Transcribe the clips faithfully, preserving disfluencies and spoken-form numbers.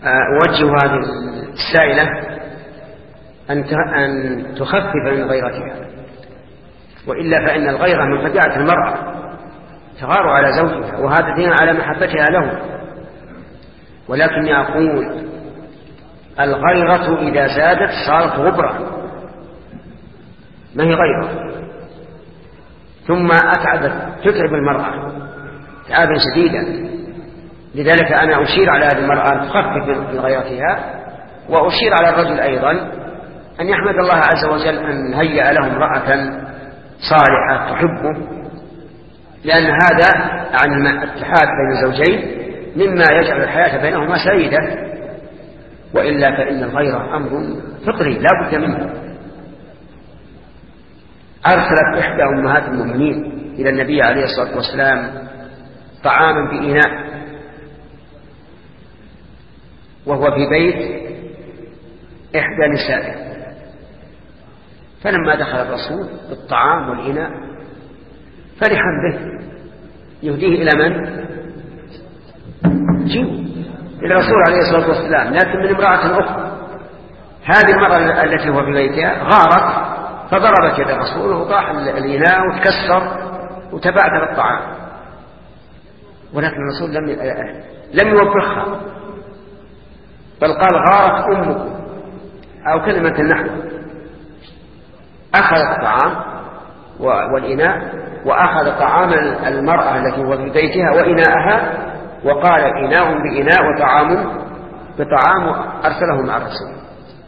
أوجه هذه السائلة أن تخفف من غيرتها، وإلا فإن الغيرة من فجاعة المرأة تغار على زوجها، وهذا دين على محبتها له. ولكن أقول الغيرة إذا زادت صارت غبرة، ما هي غيرة، ثم أتعبت تتعب المرأة تعبا شديدا. لذلك أنا أشير على هذه المرأة أن تخفف من غيرتها، وأشير على الرجل أيضا أن يحمد الله عز وجل أن هيأ له امرأة صالحة تحبه، لأن هذا عن الاتحاد بين الزوجين مما يجعل الحياة بينهما سعيدة. وإلا فإن الغيرة أمر فطري لا بد منه. أرسلت إحدى أمهات المؤمنين إلى النبي عليه الصلاة والسلام طعاما في إناء وهو في بيت إحدى نسائه، فلما دخل الرسول بالطعام والإناء فرحا به يهديه إلى من؟ جيو إلى الرسول عليه الصلاة والسلام، لكن من امرأة أخرى. هذه المرأة التي هو في بيتها غارت فضربت يد الرسول وطاح الإناء وتكسر وتبعثر الطعام، ولكن الرسول لم لم يوبخها، بل قال غارت أمكم أو كلمة نحو. أخذ الطعام والإناء وأخذ طعام المرأة التي هو في بيتها وإناءها، وقال إناء بإناء وطعام بطعام، أرسله مع الرسول.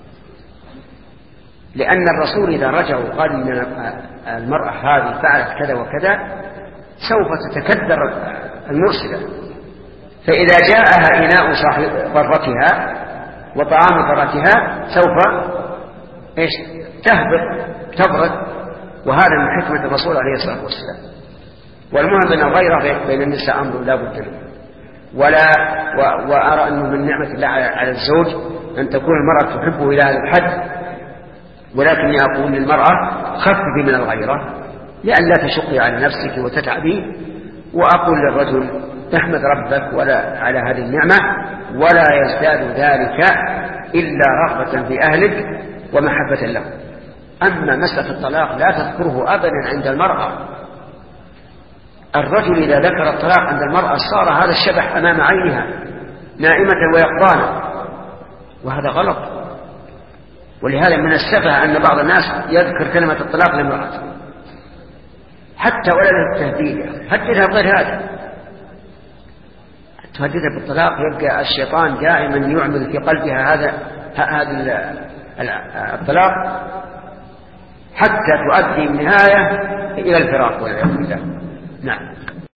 لأن الرسول إذا رجع وقال إن المرأة هذه فعلت كذا وكذا سوف تتكدر المرسلة، فإذا جاءها إناء صاحب ضرتها وطعام ضرتها سوف إيش تهبط تبرد، وهذا من حكمة الرسول عليه الصلاة والسلام. والمهم أن الغيرة بين النساء أمر لا بد منه، ولا وأرى أنه من نعمة الله على الزوج أن تكون المرأة تحبه إلى هذا الحد، ولكني أقول للمرأة خففي من الغيرة لئلا تشقي على نفسك وتتعبي، وأقول للرجل تحمد ربك ولا على هذه النعمة، ولا يزداد ذلك إلا رغبة في أهلك ومحبة له. أما مسألة الطلاق لا تذكره أبدا عند المرأة. الرجل إذا ذكر الطلاق عند المرأة صار هذا الشبح أمام عينها نائمة ويقظانة، وهذا غلط. ولهذا من السفه أن بعض الناس يذكر كلمة الطلاق لامرأته حتى ولا للتهديد، هددها بغير هذا. تهددها بالطلاق يبقى الشيطان دائما يعمل في قلبها هذا هذا الطلاق حتى تؤدي النهاية إلى الفراق والعياذ بالله. نعم.